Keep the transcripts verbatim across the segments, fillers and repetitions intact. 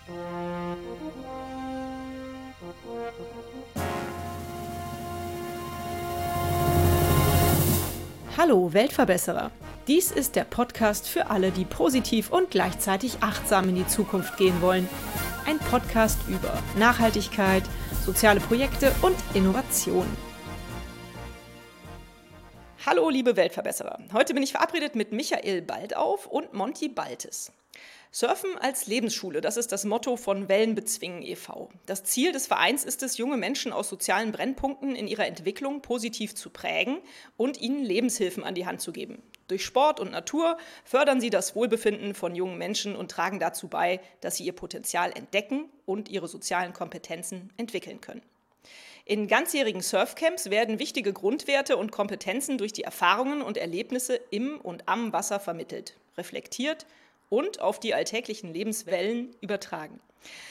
Hallo Weltverbesserer! Dies ist der Podcast für alle, die positiv und gleichzeitig achtsam in die Zukunft gehen wollen. Ein Podcast über Nachhaltigkeit, soziale Projekte und Innovation. Hallo liebe Weltverbesserer! Heute bin ich verabredet mit Michael Baldauf und Monty Baltes. Surfen als Lebensschule, das ist das Motto von Wellen bezwingen e V Das Ziel des Vereins ist es, junge Menschen aus sozialen Brennpunkten in ihrer Entwicklung positiv zu prägen und ihnen Lebenshilfen an die Hand zu geben. Durch Sport und Natur fördern sie das Wohlbefinden von jungen Menschen und tragen dazu bei, dass sie ihr Potenzial entdecken und ihre sozialen Kompetenzen entwickeln können. In ganzjährigen Surfcamps werden wichtige Grundwerte und Kompetenzen durch die Erfahrungen und Erlebnisse im und am Wasser vermittelt, reflektiert und auf die alltäglichen Lebenswellen übertragen.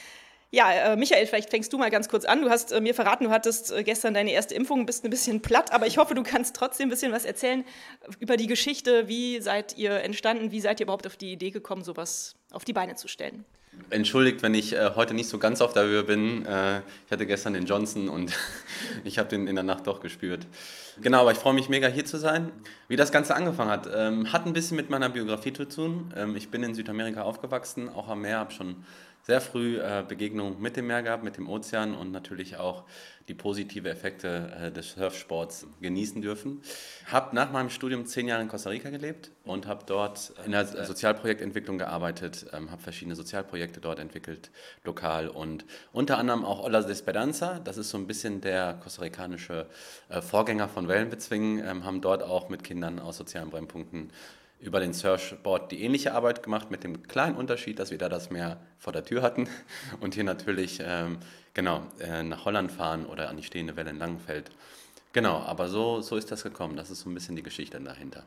Ja, äh, Michael, vielleicht fängst du mal ganz kurz an. Du hast äh, mir verraten, du hattest äh, gestern deine erste Impfung, bist ein bisschen platt, aber ich hoffe, du kannst trotzdem ein bisschen was erzählen über die Geschichte. Wie seid ihr entstanden? Wie seid ihr überhaupt auf die Idee gekommen, sowas auf die Beine zu stellen? Entschuldigt, wenn ich äh, heute nicht so ganz auf der Höhe bin. Äh, ich hatte gestern den Johnson und ich habe den in der Nacht doch gespürt. Genau, aber ich freue mich mega hier zu sein. Wie das Ganze angefangen hat, ähm, hat ein bisschen mit meiner Biografie zu tun. Ähm, ich bin in Südamerika aufgewachsen, auch am Meer, habe schon sehr früh äh, Begegnung mit dem Meer gehabt, mit dem Ozean und natürlich auch die positiven Effekte äh, des Surfsports genießen dürfen. Habe nach meinem Studium zehn Jahre in Costa Rica gelebt und habe dort in der Sozialprojektentwicklung gearbeitet, ähm, habe verschiedene Sozialprojekte dort entwickelt, lokal und unter anderem auch Olas de Esperanza, das ist so ein bisschen der kostarikanische äh, Vorgänger von Wellenbezwingen, ähm, haben dort auch mit Kindern aus sozialen Brennpunkten über den Surfsport die ähnliche Arbeit gemacht, mit dem kleinen Unterschied, dass wir da das Meer vor der Tür hatten und hier natürlich ähm, genau, äh, nach Holland fahren oder an die stehende Welle in Langenfeld. Genau, aber so, so ist das gekommen. Das ist so ein bisschen die Geschichte dahinter.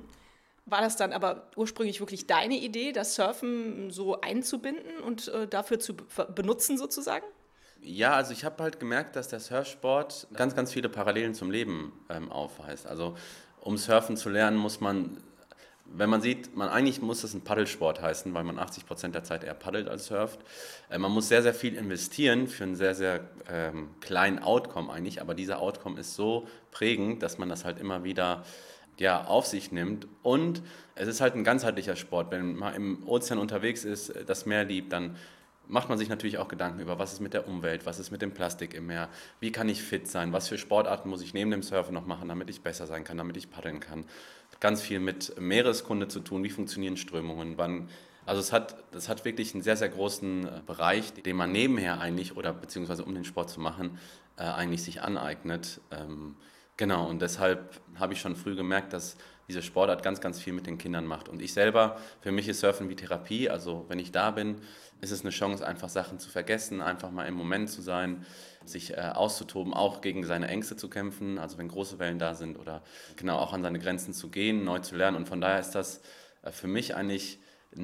War das dann aber ursprünglich wirklich deine Idee, das Surfen so einzubinden und äh, dafür zu be- benutzen sozusagen? Ja, also ich habe halt gemerkt, dass der Surfsport ganz, ganz viele Parallelen zum Leben ähm, aufweist. Also um Surfen zu lernen, muss man... Wenn man sieht, man eigentlich muss es ein Paddelsport heißen, weil man achtzig Prozent der Zeit eher paddelt als surft. Äh, man muss sehr, sehr viel investieren für einen sehr, sehr ähm, kleinen Outcome eigentlich, aber dieser Outcome ist so prägend, dass man das halt immer wieder ja, auf sich nimmt. Und es ist halt ein ganzheitlicher Sport. Wenn man im Ozean unterwegs ist, das Meer liebt, dann macht man sich natürlich auch Gedanken über, was ist mit der Umwelt, was ist mit dem Plastik im Meer, wie kann ich fit sein, was für Sportarten muss ich neben dem Surfen noch machen, damit ich besser sein kann, damit ich paddeln kann. Ganz viel mit Meereskunde zu tun, wie funktionieren Strömungen, wann, also es hat, das hat wirklich einen sehr, sehr großen Bereich, den man nebenher eigentlich oder beziehungsweise um den Sport zu machen, äh, eigentlich sich aneignet. Ähm, genau, und deshalb habe ich schon früh gemerkt, dass diese Sportart ganz, ganz viel mit den Kindern macht. Und ich selber, für mich ist Surfen wie Therapie, also wenn ich da bin, ist es eine Chance, einfach Sachen zu vergessen, einfach mal im Moment zu sein, sich äh, auszutoben, auch gegen seine Ängste zu kämpfen, also wenn große Wellen da sind oder genau auch an seine Grenzen zu gehen, neu zu lernen. Und von daher ist das äh, für mich eigentlich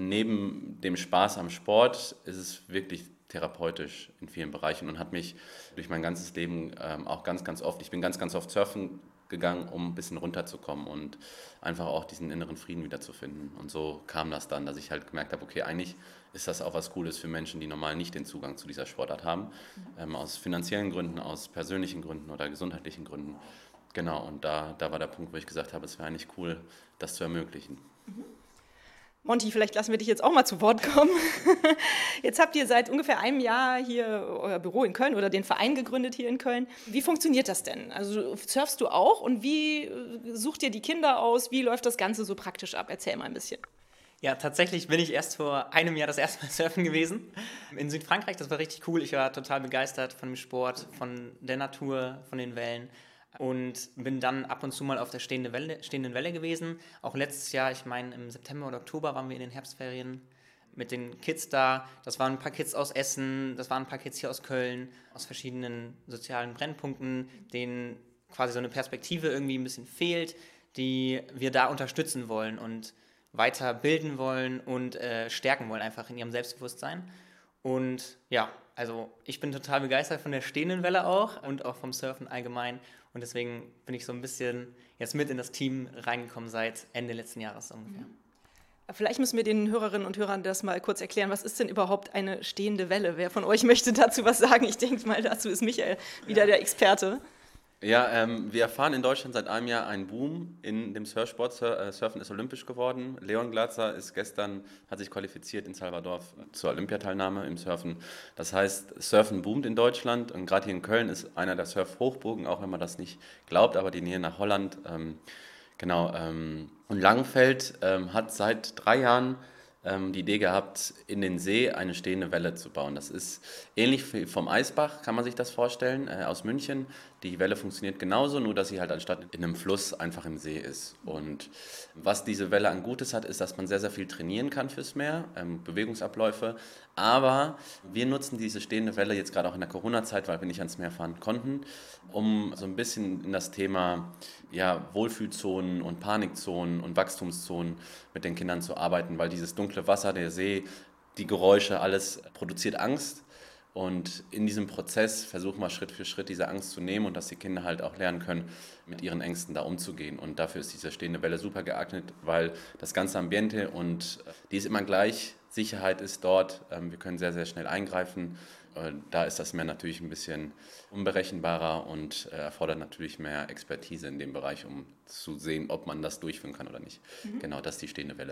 neben dem Spaß am Sport, ist es wirklich therapeutisch in vielen Bereichen und hat mich durch mein ganzes Leben ähm, auch ganz, ganz oft, ich bin ganz, ganz oft surfen gegangen, um ein bisschen runterzukommen und einfach auch diesen inneren Frieden wiederzufinden. Und so kam das dann, dass ich halt gemerkt habe, okay, eigentlich ist das auch was Cooles für Menschen, die normal nicht den Zugang zu dieser Sportart haben, ähm, aus finanziellen Gründen, aus persönlichen Gründen oder gesundheitlichen Gründen. Genau, und da, da war der Punkt, wo ich gesagt habe, es wäre eigentlich cool, das zu ermöglichen. Monty, vielleicht lassen wir dich jetzt auch mal zu Wort kommen. Jetzt habt ihr seit ungefähr einem Jahr hier euer Büro in Köln oder den Verein gegründet hier in Köln. Wie funktioniert das denn? Also surfst du auch und wie sucht ihr die Kinder aus? Wie läuft das Ganze so praktisch ab? Erzähl mal ein bisschen. Ja, tatsächlich bin ich erst vor einem Jahr das erste Mal surfen gewesen. In Südfrankreich, das war richtig cool. Ich war total begeistert von dem Sport, von der Natur, von den Wellen. Und bin dann ab und zu mal auf der stehenden Welle, stehenden Welle gewesen. Auch letztes Jahr, ich meine im September oder Oktober waren wir in den Herbstferien mit den Kids da. Das waren ein paar Kids aus Essen, das waren ein paar Kids hier aus Köln, aus verschiedenen sozialen Brennpunkten, denen quasi so eine Perspektive irgendwie ein bisschen fehlt, die wir da unterstützen wollen und weiter bilden wollen und äh, stärken wollen, einfach in ihrem Selbstbewusstsein. Und ja, also ich bin total begeistert von der stehenden Welle auch und auch vom Surfen allgemein. Und deswegen bin ich so ein bisschen jetzt mit in das Team reingekommen seit Ende letzten Jahres ungefähr. Vielleicht müssen wir den Hörerinnen und Hörern das mal kurz erklären. Was ist denn überhaupt eine stehende Welle? Wer von euch möchte dazu was sagen? Ich denke mal, dazu ist Michael wieder der Experte. Ja, ähm, wir erfahren in Deutschland seit einem Jahr einen Boom in dem Surfsport. Sur äh, Surfen ist olympisch geworden. Leon Glatzer ist gestern, hat sich qualifiziert in Salvador zur Olympiateilnahme im Surfen. Das heißt, Surfen boomt in Deutschland und gerade hier in Köln ist einer der Surf-Hochburgen, auch wenn man das nicht glaubt, aber die Nähe nach Holland. Ähm, genau. Ähm, und Langenfeld ähm, hat seit drei Jahren ähm, die Idee gehabt, in den See eine stehende Welle zu bauen. Das ist ähnlich wie vom Eisbach, kann man sich das vorstellen, äh, aus München. Die Welle funktioniert genauso, nur dass sie halt anstatt in einem Fluss einfach im See ist. Und was diese Welle an Gutes hat, ist, dass man sehr, sehr viel trainieren kann fürs Meer, ähm, Bewegungsabläufe. Aber wir nutzen diese stehende Welle jetzt gerade auch in der Corona-Zeit, weil wir nicht ans Meer fahren konnten, um so ein bisschen in das Thema ja, Wohlfühlzonen und Panikzonen und Wachstumszonen mit den Kindern zu arbeiten, weil dieses dunkle Wasser, der See, die Geräusche, alles produziert Angst. Und in diesem Prozess versuchen wir Schritt für Schritt diese Angst zu nehmen und dass die Kinder halt auch lernen können, mit ihren Ängsten da umzugehen. Und dafür ist diese stehende Welle super geeignet, weil das ganze Ambiente und die ist immer gleich, Sicherheit ist dort, wir können sehr, sehr schnell eingreifen. Da ist das Meer natürlich ein bisschen unberechenbarer und erfordert natürlich mehr Expertise in dem Bereich, um zu sehen, ob man das durchführen kann oder nicht. Mhm. Genau, das ist die stehende Welle.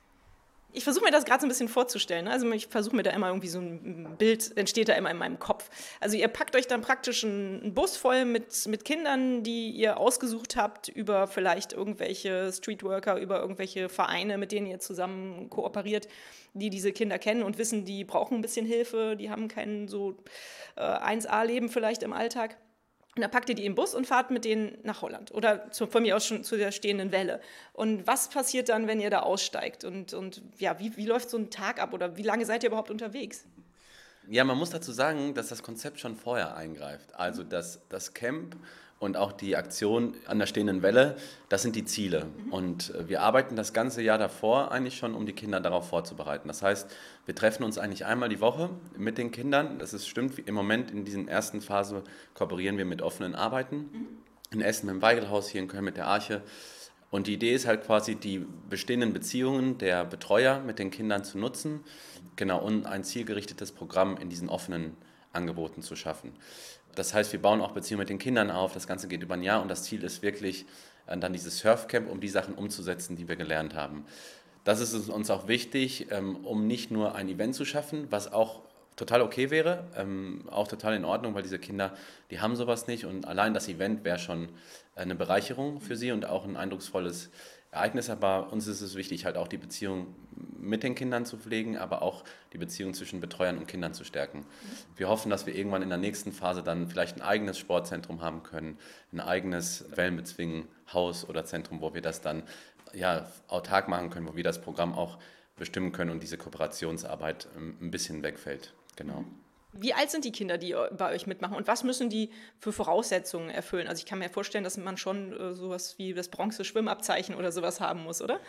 Ich versuche mir das gerade so ein bisschen vorzustellen. Also ich versuche mir da immer irgendwie so ein Bild, entsteht da immer in meinem Kopf. Also ihr packt euch dann praktisch einen Bus voll mit, mit Kindern, die ihr ausgesucht habt, über vielleicht irgendwelche Streetworker, über irgendwelche Vereine, mit denen ihr zusammen kooperiert, die diese Kinder kennen und wissen, die brauchen ein bisschen Hilfe, die haben kein so äh, eins A-Leben vielleicht im Alltag. Und dann packt ihr die im Bus und fahrt mit denen nach Holland oder zu, von mir aus schon zu der stehenden Welle. Und was passiert dann, wenn ihr da aussteigt? Und, und ja, wie, wie läuft so ein Tag ab oder wie lange seid ihr überhaupt unterwegs? Ja, man muss dazu sagen, dass das Konzept schon vorher eingreift. Also das, das Camp und auch die Aktion an der stehenden Welle, das sind die Ziele. Mhm. Und wir arbeiten das ganze Jahr davor eigentlich schon, um die Kinder darauf vorzubereiten. Das heißt, wir treffen uns eigentlich einmal die Woche mit den Kindern. Das ist stimmt, im Moment in dieser ersten Phase kooperieren wir mit offenen Arbeiten. Mhm. In Essen mit dem Weigelhaus, hier in Köln mit der Arche. Und die Idee ist halt quasi, die bestehenden Beziehungen der Betreuer mit den Kindern zu nutzen, genau, und ein zielgerichtetes Programm in diesen offenen Angeboten zu schaffen. Das heißt, wir bauen auch Beziehungen mit den Kindern auf, das Ganze geht über ein Jahr und das Ziel ist wirklich dann dieses Surfcamp, um die Sachen umzusetzen, die wir gelernt haben. Das ist uns auch wichtig, um nicht nur ein Event zu schaffen, was auch total okay wäre, auch total in Ordnung, weil diese Kinder, die haben sowas nicht und allein das Event wäre schon eine Bereicherung für sie und auch ein eindrucksvolles Ereignis, aber uns ist es wichtig, halt auch die Beziehung mit den Kindern zu pflegen, aber auch die Beziehung zwischen Betreuern und Kindern zu stärken. Wir hoffen, dass wir irgendwann in der nächsten Phase dann vielleicht ein eigenes Sportzentrum haben können, ein eigenes Wellenbezwingen-Haus oder Zentrum, wo wir das dann ja, autark machen können, wo wir das Programm auch bestimmen können und diese Kooperationsarbeit ein bisschen wegfällt. Genau. Wie alt sind die Kinder, die bei euch mitmachen und was müssen die für Voraussetzungen erfüllen? Also ich kann mir vorstellen, dass man schon äh, sowas wie das Bronze-Schwimmabzeichen oder sowas haben muss, oder?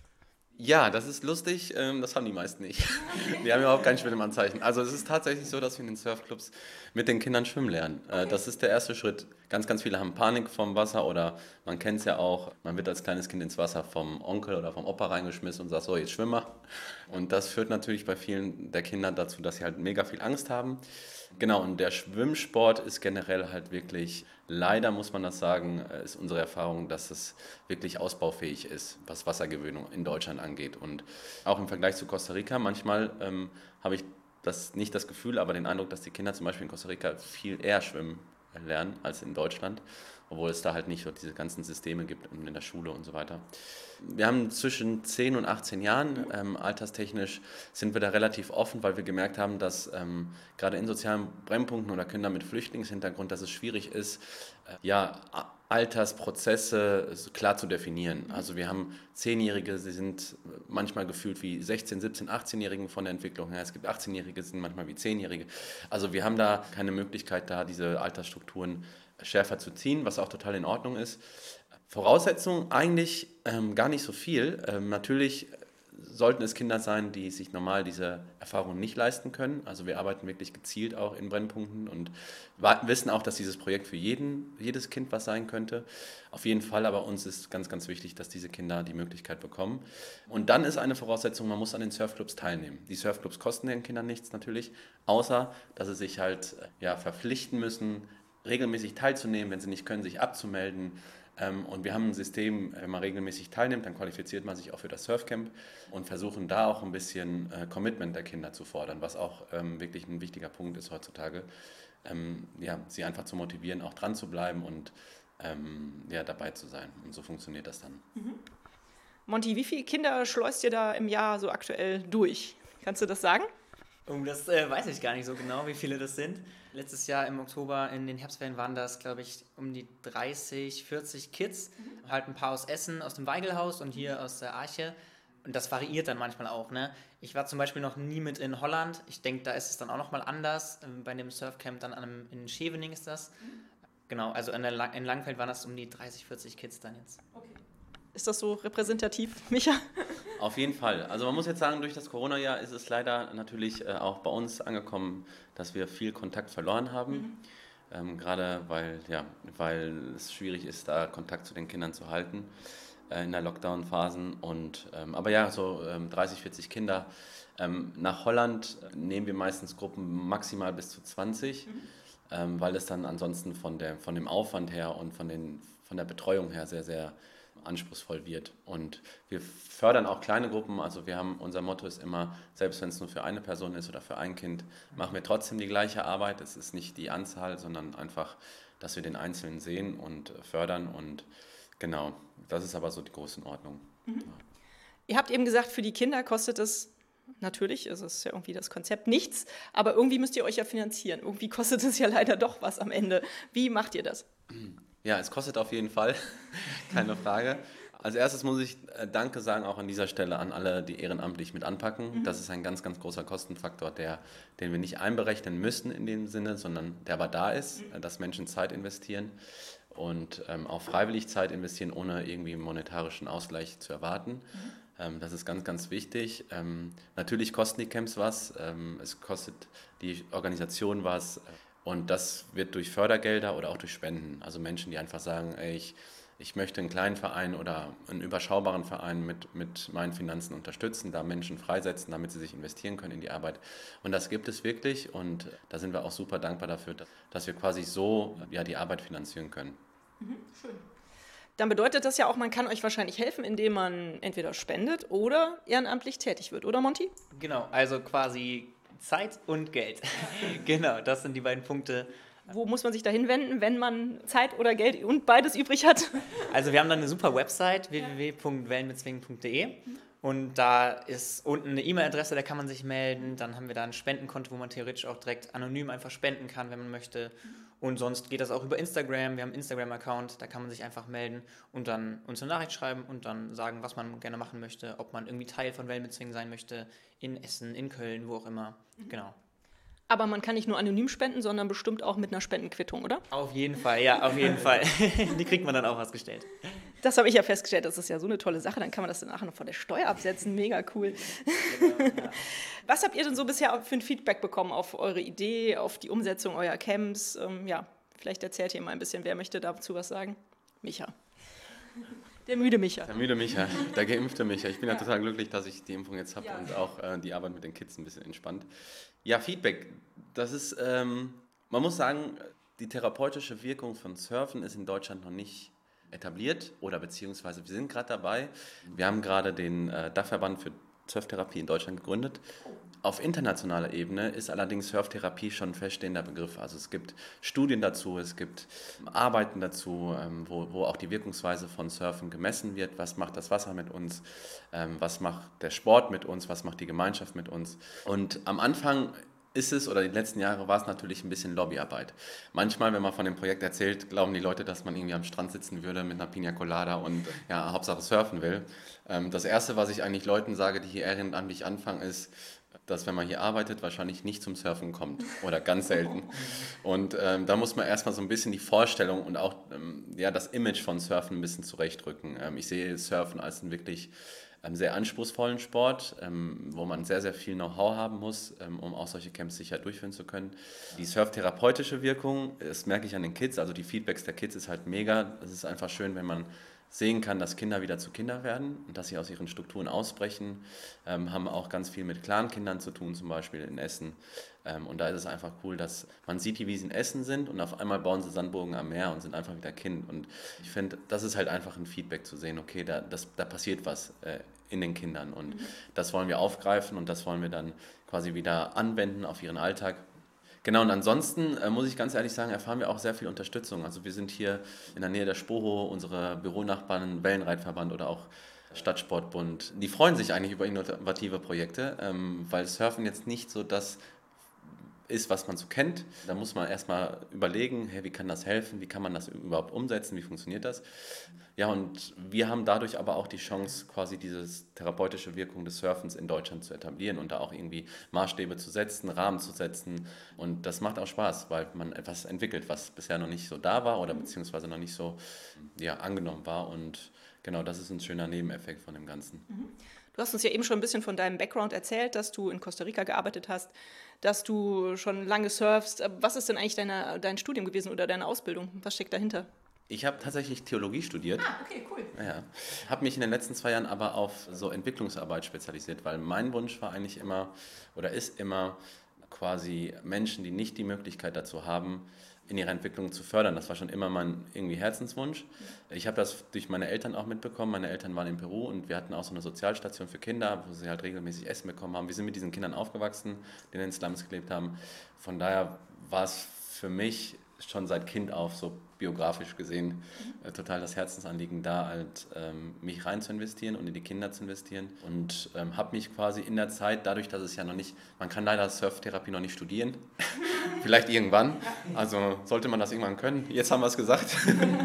Ja, das ist lustig, ähm, das haben die meisten nicht. Die haben überhaupt kein Schwimmanzeichen. Also es ist tatsächlich so, dass wir in den Surfclubs mit den Kindern schwimmen lernen. Äh, das ist der erste Schritt. Ganz, ganz viele haben Panik vom Wasser oder man kennt es ja auch, man wird als kleines Kind ins Wasser vom Onkel oder vom Opa reingeschmissen und sagt, so, jetzt schwimm mal. Und das führt natürlich bei vielen der Kinder dazu, dass sie halt mega viel Angst haben. Genau, und der Schwimmsport ist generell halt wirklich, leider muss man das sagen, ist unsere Erfahrung, dass es wirklich ausbaufähig ist, was Wassergewöhnung in Deutschland angeht. Und auch im Vergleich zu Costa Rica, manchmal ähm, habe ich das nicht das Gefühl, aber den Eindruck, dass die Kinder zum Beispiel in Costa Rica viel eher schwimmen lernen als in Deutschland, obwohl es da halt nicht so diese ganzen Systeme gibt in der Schule und so weiter. Wir haben zwischen zehn und achtzehn Jahren, ähm, alterstechnisch sind wir da relativ offen, weil wir gemerkt haben, dass ähm, gerade in sozialen Brennpunkten oder Kinder mit Flüchtlingshintergrund, dass es schwierig ist, äh, ja, Altersprozesse klar zu definieren. Also wir haben Zehnjährige, sie sind manchmal gefühlt wie sechzehn-, siebzehn-, achtzehnjährigen von der Entwicklung her. Es gibt achtzehnjährige, sind manchmal wie Zehnjährige. Also wir haben da keine Möglichkeit, da diese Altersstrukturen schärfer zu ziehen, was auch total in Ordnung ist. Voraussetzungen eigentlich ähm, gar nicht so viel. Ähm, natürlich sollten es Kinder sein, die sich normal diese Erfahrung nicht leisten können. Also wir arbeiten wirklich gezielt auch in Brennpunkten und wissen auch, dass dieses Projekt für jeden, jedes Kind was sein könnte. Auf jeden Fall, aber uns ist ganz, ganz wichtig, dass diese Kinder die Möglichkeit bekommen. Und dann ist eine Voraussetzung, man muss an den Surfclubs teilnehmen. Die Surfclubs kosten den Kindern nichts natürlich, außer dass sie sich halt ja, verpflichten müssen, regelmäßig teilzunehmen, wenn sie nicht können, sich abzumelden. Und wir haben ein System, wenn man regelmäßig teilnimmt, dann qualifiziert man sich auch für das Surfcamp und versuchen da auch ein bisschen Commitment der Kinder zu fordern, was auch wirklich ein wichtiger Punkt ist heutzutage, ja, sie einfach zu motivieren, auch dran zu bleiben und ja, dabei zu sein. Und so funktioniert das dann. Mhm. Monty, wie viele Kinder schleust ihr da im Jahr so aktuell durch? Kannst du das sagen? Oh, das äh, weiß ich gar nicht so genau, wie viele das sind. Letztes Jahr im Oktober in den Herbstferien waren das, glaube ich, um die dreißig, vierzig Kids. Mhm. Halt ein paar aus Essen, aus dem Weigelhaus und hier aus der Arche. Und das variiert dann manchmal auch. Ne? Ich war zum Beispiel noch nie mit in Holland. Ich denke, da ist es dann auch nochmal anders. Bei dem Surfcamp dann an einem, in Scheveningen ist das. Mhm. Genau, also in, der, in Langfeld waren das um die dreißig, vierzig Kids dann jetzt. Okay. Ist das so repräsentativ, Micha? Auf jeden Fall. Also man muss jetzt sagen, durch das Corona-Jahr ist es leider natürlich äh, auch bei uns angekommen, dass wir viel Kontakt verloren haben. Mhm. Ähm, gerade weil, ja, weil es schwierig ist, da Kontakt zu den Kindern zu halten äh, in der Lockdown-Phasen. Und, ähm, aber ja, so ähm, dreißig, vierzig Kinder. Ähm, nach Holland nehmen wir meistens Gruppen maximal bis zu zwanzig, mhm. ähm, weil es dann ansonsten von, der, von dem Aufwand her und von, den, von der Betreuung her sehr, sehr anspruchsvoll wird. Und wir fördern auch kleine Gruppen, also wir haben, unser Motto ist immer, selbst wenn es nur für eine Person ist oder für ein Kind, machen wir trotzdem die gleiche Arbeit. Es ist nicht die Anzahl, sondern einfach, dass wir den Einzelnen sehen und fördern und genau, das ist aber so die Größenordnung. Mhm. Ja. Ihr habt eben gesagt, für die Kinder kostet es, natürlich, es ist ja irgendwie das Konzept, nichts, aber irgendwie müsst ihr euch ja finanzieren. Irgendwie kostet es ja leider doch was am Ende. Wie macht ihr das? Ja, es kostet auf jeden Fall, keine Frage. Als erstes muss ich äh, Danke sagen, auch an dieser Stelle an alle, die ehrenamtlich mit anpacken. Mhm. Das ist ein ganz, ganz großer Kostenfaktor, der, den wir nicht einberechnen müssen in dem Sinne, sondern der aber da ist, äh, dass Menschen Zeit investieren und ähm, auch freiwillig Zeit investieren, ohne irgendwie monetarischen Ausgleich zu erwarten. Mhm. Ähm, das ist ganz, ganz wichtig. Ähm, natürlich kosten die Camps was, ähm, es kostet die Organisation was. Und das wird durch Fördergelder oder auch durch Spenden. Also Menschen, die einfach sagen, ey, ich, ich möchte einen kleinen Verein oder einen überschaubaren Verein mit, mit meinen Finanzen unterstützen, da Menschen freisetzen, damit sie sich investieren können in die Arbeit. Und das gibt es wirklich und da sind wir auch super dankbar dafür, dass wir quasi so ja, die Arbeit finanzieren können. Mhm, schön. Dann bedeutet das ja auch, man kann euch wahrscheinlich helfen, indem man entweder spendet oder ehrenamtlich tätig wird, oder Monty? Genau, also quasi Zeit und Geld. Genau, das sind die beiden Punkte. Wo muss man sich da hinwenden, wenn man Zeit oder Geld und beides übrig hat? Also wir haben dann eine super Website, w w w punkt wellenbezwingen punkt d e und da ist unten eine E-Mail-Adresse, da kann man sich melden. Dann haben wir da ein Spendenkonto, wo man theoretisch auch direkt anonym einfach spenden kann, wenn man möchte. Und sonst geht das auch über Instagram. Wir haben einen Instagram-Account, da kann man sich einfach melden und dann uns eine Nachricht schreiben und dann sagen, was man gerne machen möchte, ob man irgendwie Teil von Wellenbezwingen sein möchte, in Essen, in Köln, wo auch immer. Mhm. Genau. Aber man kann nicht nur anonym spenden, sondern bestimmt auch mit einer Spendenquittung, oder? Auf jeden Fall, ja, auf jeden Fall. Die kriegt man dann auch ausgestellt. Das habe ich ja festgestellt, das ist ja so eine tolle Sache, dann kann man das dann nachher noch von der Steuer absetzen, mega cool. Genau, ja. Was habt ihr denn so bisher für ein Feedback bekommen auf eure Idee, auf die Umsetzung eurer Camps? Ähm, ja, vielleicht erzählt ihr mal ein bisschen, wer möchte dazu was sagen? Micha. Der müde Micha. Der müde Micha, der geimpfte Micha. Ich bin ja, ja total glücklich, dass ich die Impfung jetzt habe ja. und auch äh, die Arbeit mit den Kids ein bisschen entspannt. Ja, Feedback, das ist, ähm, man muss sagen, die therapeutische Wirkung von Surfen ist in Deutschland noch nicht etabliert oder beziehungsweise wir sind gerade dabei. Wir haben gerade den äh, Dachverband für Surftherapie in Deutschland gegründet. Auf internationaler Ebene ist allerdings Surftherapie schon ein feststehender Begriff. Also es gibt Studien dazu, es gibt Arbeiten dazu, ähm, wo, wo auch die Wirkungsweise von Surfen gemessen wird. Was macht das Wasser mit uns? Ähm, was macht der Sport mit uns? Was macht die Gemeinschaft mit uns? Und am Anfang ist es, oder die letzten Jahre war es natürlich ein bisschen Lobbyarbeit. Manchmal, wenn man von dem Projekt erzählt, glauben die Leute, dass man irgendwie am Strand sitzen würde mit einer Pina Colada und ja, Hauptsache surfen will. Ähm, das Erste, was ich eigentlich Leuten sage, die hier ehrenamtlich anfangen, ist, dass wenn man hier arbeitet, wahrscheinlich nicht zum Surfen kommt oder ganz selten. Und ähm, da muss man erstmal so ein bisschen die Vorstellung und auch ähm, ja, das Image von Surfen ein bisschen zurechtrücken. Ähm, ich sehe Surfen als ein wirklich ähm, sehr anspruchsvollen Sport, ähm, wo man sehr, sehr viel Know-how haben muss, ähm, um auch solche Camps sicher durchführen zu können. Die surftherapeutische Wirkung, das merke ich an den Kids, also die Feedbacks der Kids ist halt mega. Es ist einfach schön, wenn man sehen kann, dass Kinder wieder zu Kinder werden und dass sie aus ihren Strukturen ausbrechen, ähm, haben auch ganz viel mit Clankindern zu tun, zum Beispiel in Essen. Ähm, und da ist es einfach cool, dass man sieht, wie sie in Essen sind und auf einmal bauen sie Sandburgen am Meer und sind einfach wieder Kind. Und ich finde, das ist halt einfach ein Feedback zu sehen, okay, da, das, da passiert was äh, in den Kindern und mhm. das wollen wir aufgreifen und das wollen wir dann quasi wieder anwenden auf ihren Alltag. Genau, und ansonsten äh, muss ich ganz ehrlich sagen, erfahren wir auch sehr viel Unterstützung. Also wir sind hier in der Nähe der Spoho, unsere Büronachbarn, Wellenreitverband oder auch Stadtsportbund, die freuen sich eigentlich über innovative Projekte, ähm, weil Surfen jetzt nicht so das ist, was man so kennt. Da muss man erstmal überlegen, hey, wie kann das helfen, wie kann man das überhaupt umsetzen, wie funktioniert das? Ja, und wir haben dadurch aber auch die Chance, quasi diese therapeutische Wirkung des Surfens in Deutschland zu etablieren und da auch irgendwie Maßstäbe zu setzen, Rahmen zu setzen. Und das macht auch Spaß, weil man etwas entwickelt, was bisher noch nicht so da war oder beziehungsweise noch nicht so ja, angenommen war. Und genau, das ist ein schöner Nebeneffekt von dem Ganzen. Mhm. Du hast uns ja eben schon ein bisschen von deinem Background erzählt, dass du in Costa Rica gearbeitet hast, dass du schon lange surfst. Was ist denn eigentlich deine, dein Studium gewesen oder deine Ausbildung? Was steckt dahinter? Ich habe tatsächlich Theologie studiert. Ah, okay, cool. Ja, habe mich in den letzten zwei Jahren aber auf so Entwicklungsarbeit spezialisiert, weil mein Wunsch war eigentlich immer oder ist immer quasi Menschen, die nicht die Möglichkeit dazu haben, in ihrer Entwicklung zu fördern. Das war schon immer mein irgendwie Herzenswunsch. Ich habe das durch meine Eltern auch mitbekommen. Meine Eltern waren in Peru und wir hatten auch so eine Sozialstation für Kinder, wo sie halt regelmäßig Essen bekommen haben. Wir sind mit diesen Kindern aufgewachsen, die in den Slums gelebt haben. Von daher war es für mich schon seit Kind auf, so biografisch gesehen, äh, total das Herzensanliegen da, halt ähm, mich rein zu investieren und in die Kinder zu investieren und ähm, habe mich quasi in der Zeit, dadurch, dass es ja noch nicht, man kann leider Surftherapie noch nicht studieren, vielleicht irgendwann, also sollte man das irgendwann können, jetzt haben wir es gesagt,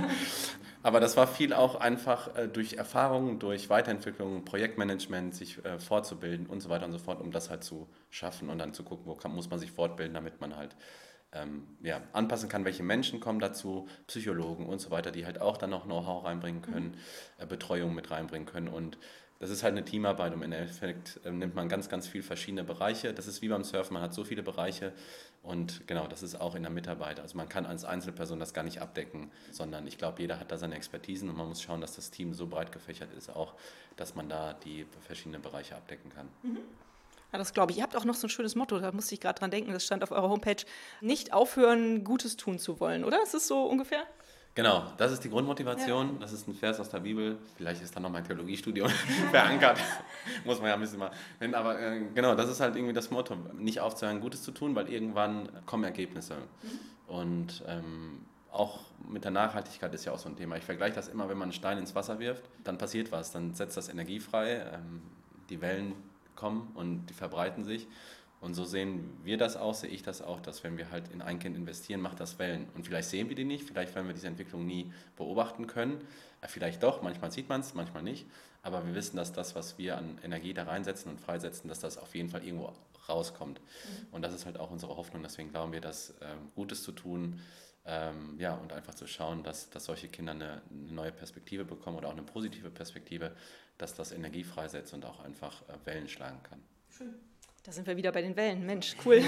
aber das war viel auch einfach äh, durch Erfahrungen, durch Weiterentwicklung, Projektmanagement, sich äh, fortzubilden und so weiter und so fort, um das halt zu schaffen und dann zu gucken, wo kann, muss man sich fortbilden, damit man halt Ähm, ja, anpassen kann, welche Menschen kommen dazu, Psychologen und so weiter, die halt auch dann noch Know-how reinbringen können, äh, Betreuung mit reinbringen können und das ist halt eine Teamarbeit und im Endeffekt äh, nimmt man ganz, ganz viele verschiedene Bereiche. Das ist wie beim Surfen, man hat so viele Bereiche und genau, das ist auch in der Mitarbeit. Also man kann als Einzelperson das gar nicht abdecken, sondern ich glaube, jeder hat da seine Expertisen und man muss schauen, dass das Team so breit gefächert ist auch, dass man da die verschiedenen Bereiche abdecken kann. Mhm. Ja, das glaube ich. Ihr habt auch noch so ein schönes Motto, da musste ich gerade dran denken, das stand auf eurer Homepage, nicht aufhören, Gutes tun zu wollen, oder? Ist das so ungefähr? Genau, das ist die Grundmotivation, ja. Das ist ein Vers aus der Bibel, vielleicht ist da noch mein Theologiestudium verankert, muss man ja ein bisschen mal hin, aber äh, genau, das ist halt irgendwie das Motto, nicht aufzuhören, Gutes zu tun, weil irgendwann kommen Ergebnisse mhm. und ähm, auch mit der Nachhaltigkeit ist ja auch so ein Thema. Ich vergleiche das immer, wenn man einen Stein ins Wasser wirft, dann passiert was, dann setzt das Energie frei, ähm, die Wellen kommen und die verbreiten sich. Und so sehen wir das auch, sehe ich das auch, dass wenn wir halt in ein Kind investieren, macht das Wellen. Und vielleicht sehen wir die nicht, vielleicht werden wir diese Entwicklung nie beobachten können. Vielleicht doch, manchmal sieht man es, manchmal nicht. Aber wir wissen, dass das, was wir an Energie da reinsetzen und freisetzen, dass das auf jeden Fall irgendwo rauskommt. Mhm. Und das ist halt auch unsere Hoffnung. Deswegen glauben wir, dass ähm, Gutes zu tun, ähm, ja, und einfach zu schauen, dass, dass solche Kinder eine, eine neue Perspektive bekommen oder auch eine positive Perspektive, dass das Energie freisetzt und auch einfach äh, Wellen schlagen kann. Schön. Da sind wir wieder bei den Wellen. Mensch, cool.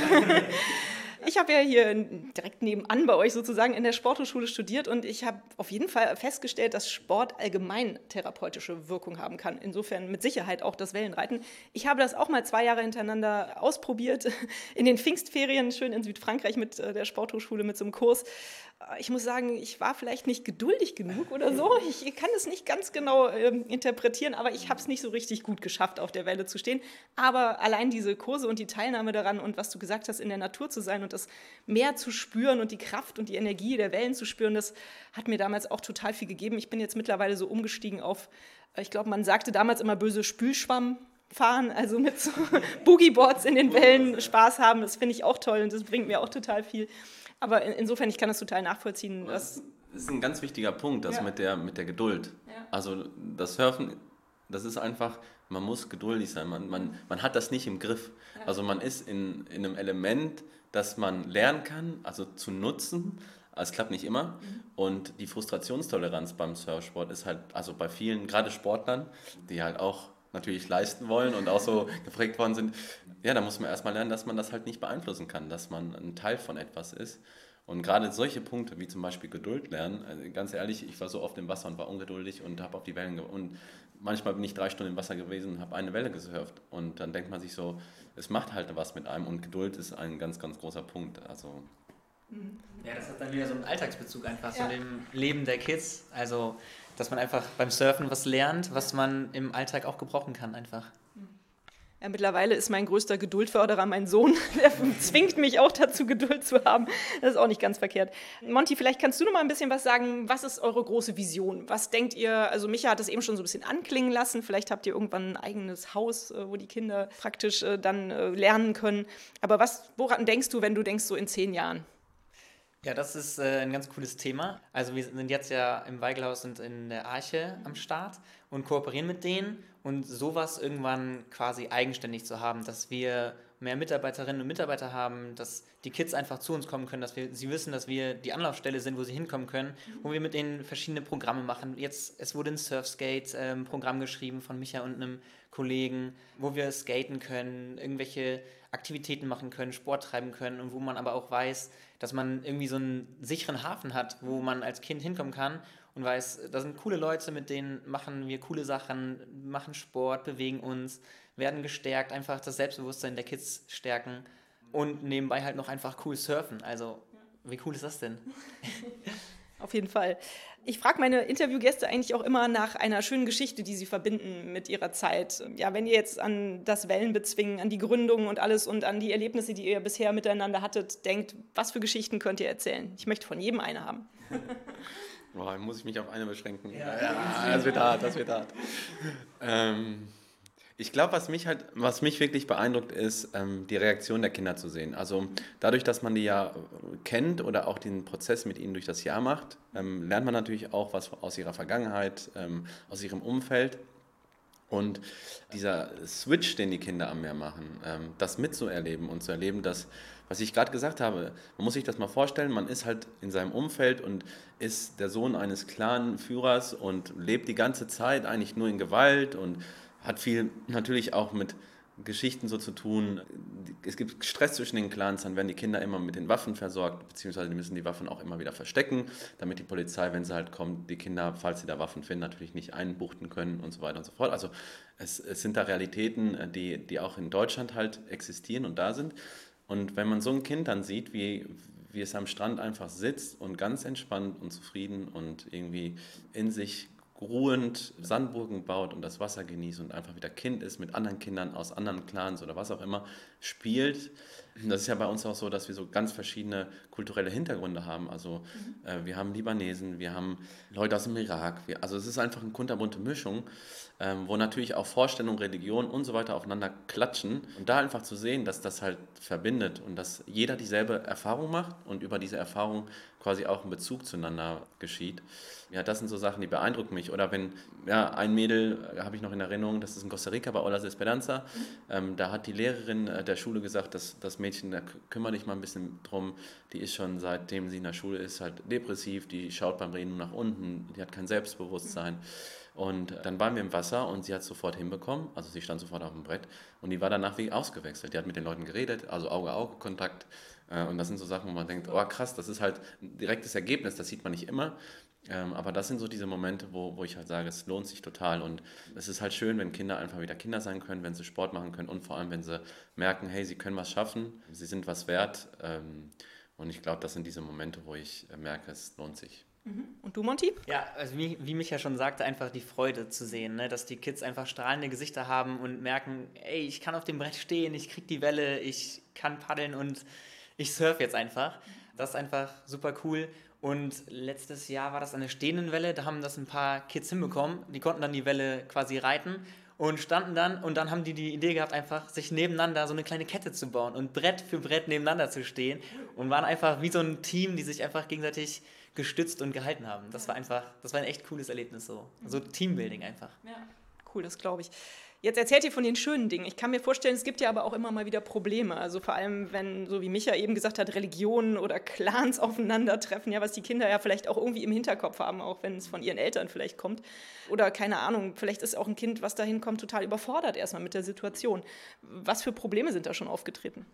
Ich habe ja hier direkt nebenan bei euch sozusagen in der Sporthochschule studiert und ich habe auf jeden Fall festgestellt, dass Sport allgemein therapeutische Wirkung haben kann. Insofern mit Sicherheit auch das Wellenreiten. Ich habe das auch mal zwei Jahre hintereinander ausprobiert, in den Pfingstferien, schön in Südfrankreich mit der Sporthochschule, mit so einem Kurs. Ich muss sagen, ich war vielleicht nicht geduldig genug oder so. Ich kann es nicht ganz genau äh, interpretieren, aber ich habe es nicht so richtig gut geschafft, auf der Welle zu stehen. Aber allein diese Kurse und die Teilnahme daran und was du gesagt hast, in der Natur zu sein und das Meer zu spüren und die Kraft und die Energie der Wellen zu spüren, das hat mir damals auch total viel gegeben. Ich bin jetzt mittlerweile so umgestiegen auf, ich glaube, man sagte damals immer böse Spülschwamm fahren, also mit so Boogieboards in den Wellen Spaß haben. Das finde ich auch toll und das bringt mir auch total viel. Aber insofern, ich kann das total nachvollziehen. Das ist ein ganz wichtiger Punkt, das ja. mit, der, mit der Geduld. Ja. Also das Surfen, das ist einfach, man muss geduldig sein, man, man, man hat das nicht im Griff. Ja. Also man ist in, in einem Element, das man lernen kann, also zu nutzen. Es klappt nicht immer. Mhm. Und die Frustrationstoleranz beim Surfsport ist halt, also bei vielen, gerade Sportlern, die halt auch natürlich leisten wollen und auch so geprägt worden sind, ja, da muss man erstmal lernen, dass man das halt nicht beeinflussen kann, dass man ein Teil von etwas ist. Und gerade solche Punkte, wie zum Beispiel Geduld lernen, also ganz ehrlich, ich war so oft im Wasser und war ungeduldig und habe auf die Wellen ge- und manchmal bin ich drei Stunden im Wasser gewesen und habe eine Welle gesurft und dann denkt man sich so, es macht halt was mit einem und Geduld ist ein ganz, ganz großer Punkt. Also Ja, das hat dann wieder so einen Alltagsbezug einfach Ja. zu dem Leben der Kids. Also, dass man einfach beim Surfen was lernt, was man im Alltag auch gebrauchen kann einfach. Ja, mittlerweile ist mein größter Geduldförderer mein Sohn. Der zwingt mich auch dazu, Geduld zu haben. Das ist auch nicht ganz verkehrt. Monty, vielleicht kannst du noch mal ein bisschen was sagen. Was ist eure große Vision? Was denkt ihr? Also Micha hat das eben schon so ein bisschen anklingen lassen. Vielleicht habt ihr irgendwann ein eigenes Haus, äh, wo die Kinder praktisch äh, dann äh, lernen können. Aber was, woran denkst du, wenn du denkst, so in zehn Jahren? Ja, das ist äh, ein ganz cooles Thema. Also wir sind jetzt ja im Weigelhaus und in der Arche am Start und kooperieren mit denen und sowas irgendwann quasi eigenständig zu haben, dass wir mehr Mitarbeiterinnen und Mitarbeiter haben, dass die Kids einfach zu uns kommen können, dass wir sie wissen, dass wir die Anlaufstelle sind, wo sie hinkommen können, wo wir mit denen verschiedene Programme machen. Jetzt, es wurde ein Surfskate-Programm geschrieben von Micha und einem Kollegen, wo wir skaten können, irgendwelche Aktivitäten machen können, Sport treiben können und wo man aber auch weiß, dass man irgendwie so einen sicheren Hafen hat, wo man als Kind hinkommen kann und weiß, da sind coole Leute, mit denen machen wir coole Sachen, machen Sport, bewegen uns, werden gestärkt, einfach das Selbstbewusstsein der Kids stärken und nebenbei halt noch einfach cool surfen. Also, wie cool ist das denn? Auf jeden Fall. Ich frage meine Interviewgäste eigentlich auch immer nach einer schönen Geschichte, die sie verbinden mit ihrer Zeit. Ja, wenn ihr jetzt an das Wellenbezwingen, an die Gründung und alles und an die Erlebnisse, die ihr bisher miteinander hattet, denkt, was für Geschichten könnt ihr erzählen? Ich möchte von jedem eine haben. boah, muss ich mich auf eine beschränken? Ja, ja das wird hart, das wird hart. Ähm, ich glaube, was mich halt, was mich wirklich beeindruckt, ist, ähm, die Reaktion der Kinder zu sehen. Also dadurch, dass man die ja äh, kennt oder auch den Prozess mit ihnen durch das Jahr macht, ähm, lernt man natürlich auch was aus ihrer Vergangenheit, ähm, aus ihrem Umfeld. Und dieser Switch, den die Kinder am Meer machen, ähm, das mitzuerleben und zu erleben, dass, was ich gerade gesagt habe, man muss sich das mal vorstellen, man ist halt in seinem Umfeld und ist der Sohn eines klaren Führers und lebt die ganze Zeit eigentlich nur in Gewalt und hat viel natürlich auch mit Geschichten so zu tun. Es gibt Stress zwischen den Clans, dann werden die Kinder immer mit den Waffen versorgt, beziehungsweise die müssen die Waffen auch immer wieder verstecken, damit die Polizei, wenn sie halt kommt, die Kinder, falls sie da Waffen finden, natürlich nicht einbuchten können und so weiter und so fort. Also es, es sind da Realitäten, die, die auch in Deutschland halt existieren und da sind. Und wenn man so ein Kind dann sieht, wie, wie es am Strand einfach sitzt und ganz entspannt und zufrieden und irgendwie in sich ruhend Sandburgen baut und das Wasser genießt und einfach wieder Kind ist, mit anderen Kindern aus anderen Clans oder was auch immer spielt. Das ist ja bei uns auch so, dass wir so ganz verschiedene kulturelle Hintergründe haben. Also mhm. äh, wir haben Libanesen, wir haben Leute aus dem Irak. Wir, also es ist einfach eine kunterbunte Mischung, ähm, wo natürlich auch Vorstellung, Religion und so weiter aufeinander klatschen. Und da einfach zu sehen, dass das halt verbindet und dass jeder dieselbe Erfahrung macht und über diese Erfahrung quasi auch ein Bezug zueinander geschieht. Ja, das sind so Sachen, die beeindrucken mich. Oder wenn, ja, ein Mädel äh, habe ich noch in Erinnerung, das ist in Costa Rica bei Olas Esperanza. Mhm. Ähm, da hat die Lehrerin äh, der Schule gesagt, dass das Mädchen, da kümmere dich mal ein bisschen drum, die ist schon seitdem sie in der Schule ist halt depressiv, die schaut beim Reden nur nach unten, die hat kein Selbstbewusstsein. Und dann waren wir im Wasser und sie hat es sofort hinbekommen, also sie stand sofort auf dem Brett und die war danach wie ausgewechselt. Die hat mit den Leuten geredet, also Auge-Auge-Kontakt. Und das sind so Sachen, wo man denkt, oh krass, das ist halt ein direktes Ergebnis, das sieht man nicht immer. Ähm, aber das sind so diese Momente, wo, wo ich halt sage, es lohnt sich total. Und es ist halt schön, wenn Kinder einfach wieder Kinder sein können, wenn sie Sport machen können und vor allem, wenn sie merken, hey, sie können was schaffen, sie sind was wert. Ähm, und ich glaube, das sind diese Momente, wo ich merke, es lohnt sich. Und du, Monty? Ja, also wie, wie Micha schon sagte, einfach die Freude zu sehen, ne? Dass die Kids einfach strahlende Gesichter haben und merken, ey, ich kann auf dem Brett stehen, ich krieg die Welle, ich kann paddeln und ich surfe jetzt einfach. Das ist einfach super cool. Und letztes Jahr war das an der stehenden Welle, da haben das ein paar Kids hinbekommen, die konnten dann die Welle quasi reiten und standen dann und dann haben die die Idee gehabt, einfach sich nebeneinander so eine kleine Kette zu bauen und Brett für Brett nebeneinander zu stehen und waren einfach wie so ein Team, die sich einfach gegenseitig gestützt und gehalten haben. Das war einfach, das war ein echt cooles Erlebnis so. So Teambuilding einfach. Ja, cool, das glaube ich. Jetzt erzählt ihr von den schönen Dingen. Ich kann mir vorstellen, es gibt ja aber auch immer mal wieder Probleme. Also vor allem, wenn, so wie Micha eben gesagt hat, Religionen oder Clans aufeinandertreffen, ja, was die Kinder ja vielleicht auch irgendwie im Hinterkopf haben, auch wenn es von ihren Eltern vielleicht kommt. Oder keine Ahnung, vielleicht ist auch ein Kind, was dahin kommt, total überfordert erstmal mit der Situation. Was für Probleme sind da schon aufgetreten?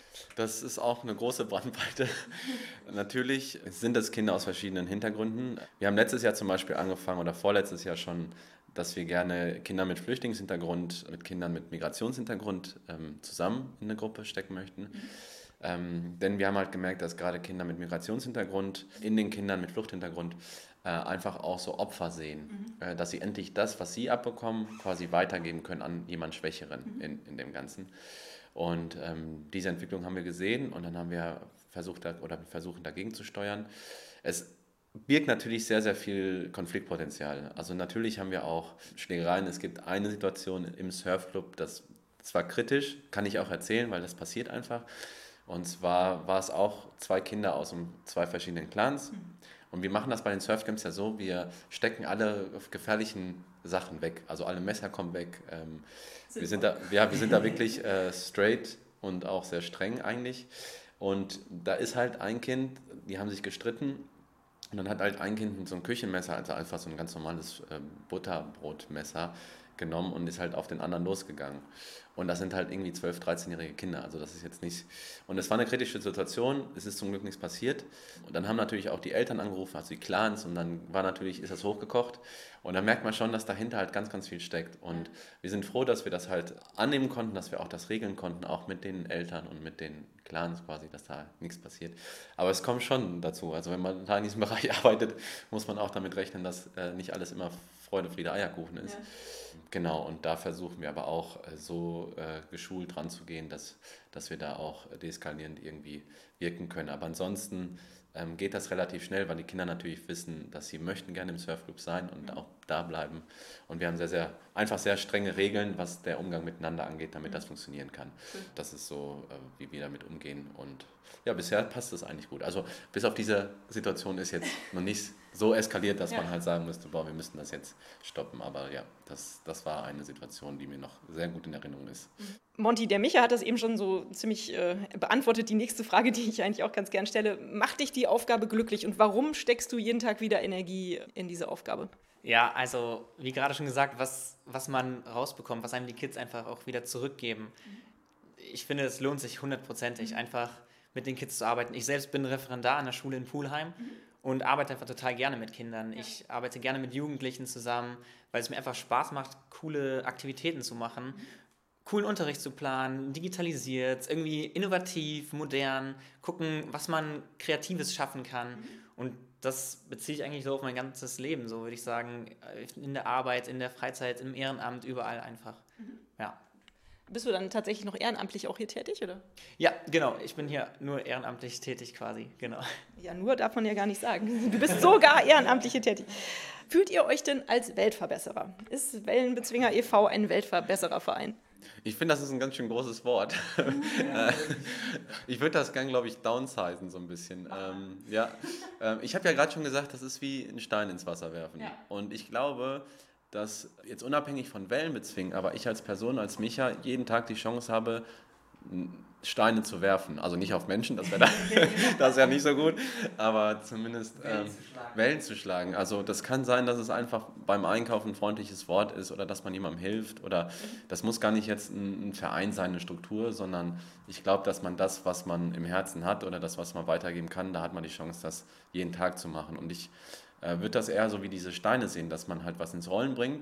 Das ist auch eine große Bandbreite. Natürlich sind es Kinder aus verschiedenen Hintergründen. Wir haben letztes Jahr zum Beispiel angefangen oder vorletztes Jahr schon, dass wir gerne Kinder mit Flüchtlingshintergrund, mit Kindern mit Migrationshintergrund ähm, zusammen in eine Gruppe stecken möchten. Mhm. Ähm, denn wir haben halt gemerkt, dass gerade Kinder mit Migrationshintergrund in den Kindern mit Fluchthintergrund äh, einfach auch so Opfer sehen, mhm. äh, dass sie endlich das, was sie abbekommen, quasi weitergeben können an jemand Schwächeren mhm. in, in dem Ganzen. Und ähm, diese Entwicklung haben wir gesehen und dann haben wir versucht, oder versuchen dagegen zu steuern. Es birgt natürlich sehr, sehr viel Konfliktpotenzial. Also natürlich haben wir auch Schlägereien. Es gibt eine Situation im Surfclub, das, das war kritisch, kann ich auch erzählen, weil das passiert einfach. Und zwar war es auch zwei Kinder aus zwei verschiedenen Clans. Und wir machen das bei den Surfcamps ja so, wir stecken alle gefährlichen Sachen weg. Also alle Messer kommen weg. Ähm, wir, sind da, ja, wir sind da wirklich äh, straight und auch sehr streng eigentlich. Und da ist halt ein Kind, die haben sich gestritten. Und dann hat halt ein Kind mit so einem Küchenmesser, also einfach so ein ganz normales äh, Butterbrotmesser genommen und ist halt auf den anderen losgegangen. Und das sind halt irgendwie zwölf-, dreizehnjährige Kinder, also das ist jetzt nicht... Und es war eine kritische Situation, es ist zum Glück nichts passiert. Und dann haben natürlich auch die Eltern angerufen, also die Clans, und dann war natürlich, ist das hochgekocht. Und dann merkt man schon, dass dahinter halt ganz, ganz viel steckt. Und wir sind froh, dass wir das halt annehmen konnten, dass wir auch das regeln konnten, auch mit den Eltern und mit den Clans quasi, dass da nichts passiert. Aber es kommt schon dazu, also wenn man da in diesem Bereich arbeitet, muss man auch damit rechnen, dass äh, nicht alles immer Freude, Friede, Eierkuchen ist. Ja. Genau, und da versuchen wir aber auch äh, so äh, geschult ranzugehen, dass, dass wir da auch deeskalierend irgendwie wirken können. Aber ansonsten ähm, geht das relativ schnell, weil die Kinder natürlich wissen, dass sie möchten gerne im Surfclub sein und mhm. auch da bleiben. Und wir haben sehr, sehr, einfach sehr strenge Regeln, was der Umgang miteinander angeht, damit mhm. das funktionieren kann. Mhm. Das ist so, äh, wie wir damit umgehen. Und ja, bisher passt es eigentlich gut. Also bis auf diese Situation ist jetzt noch nicht so eskaliert, dass ja. man halt sagen müsste, boah, wir müssten das jetzt stoppen. Aber ja, das, das war eine Situation, die mir noch sehr gut in Erinnerung ist. Monty, der Micha hat das eben schon so ziemlich äh, beantwortet. Die nächste Frage, die ich eigentlich auch ganz gern stelle. Macht dich die Aufgabe glücklich und warum steckst du jeden Tag wieder Energie in diese Aufgabe? Ja, also wie gerade schon gesagt, was, was man rausbekommt, was einem die Kids einfach auch wieder zurückgeben. Mhm. Ich finde, es lohnt sich hundertprozentig, mhm. einfach mit den Kids zu arbeiten. Ich selbst bin Referendar an der Schule in Pulheim mhm. und arbeite einfach total gerne mit Kindern. Ja. Ich arbeite gerne mit Jugendlichen zusammen, weil es mir einfach Spaß macht, coole Aktivitäten zu machen, mhm. coolen Unterricht zu planen, digitalisiert, irgendwie innovativ, modern, gucken, was man Kreatives schaffen kann. Mhm. Und das beziehe ich eigentlich so auf mein ganzes Leben, so würde ich sagen, in der Arbeit, in der Freizeit, im Ehrenamt, überall einfach. Mhm. Ja. Bist du dann tatsächlich noch ehrenamtlich auch hier tätig, oder? Ja, genau. Ich bin hier nur ehrenamtlich tätig quasi, genau. Ja, nur darf man ja gar nicht sagen. Du bist sogar ehrenamtlich hier tätig. Fühlt ihr euch denn als Weltverbesserer? Ist Wellenbezwinger e V ein Weltverbessererverein? Ich finde, das ist ein ganz schön großes Wort. Ja. Ich würde das gern, glaube ich, downsizen so ein bisschen. Ähm, ja. ähm, ich habe ja gerade schon gesagt, das ist wie einen Stein ins Wasser werfen. Ja. Und ich glaube, dass jetzt unabhängig von Wellenbezwingen, aber ich als Person, als Micha, jeden Tag die Chance habe, Steine zu werfen. Also nicht auf Menschen, das wäre das ja nicht so gut, aber zumindest ähm, Wellen, zu Wellen zu schlagen. Also das kann sein, dass es einfach beim Einkaufen ein freundliches Wort ist oder dass man jemandem hilft oder das muss gar nicht jetzt ein, ein Verein sein, eine Struktur, sondern ich glaube, dass man das, was man im Herzen hat oder das, was man weitergeben kann, da hat man die Chance, das jeden Tag zu machen. Und ich äh, würde das eher so wie diese Steine sehen, dass man halt was ins Rollen bringt,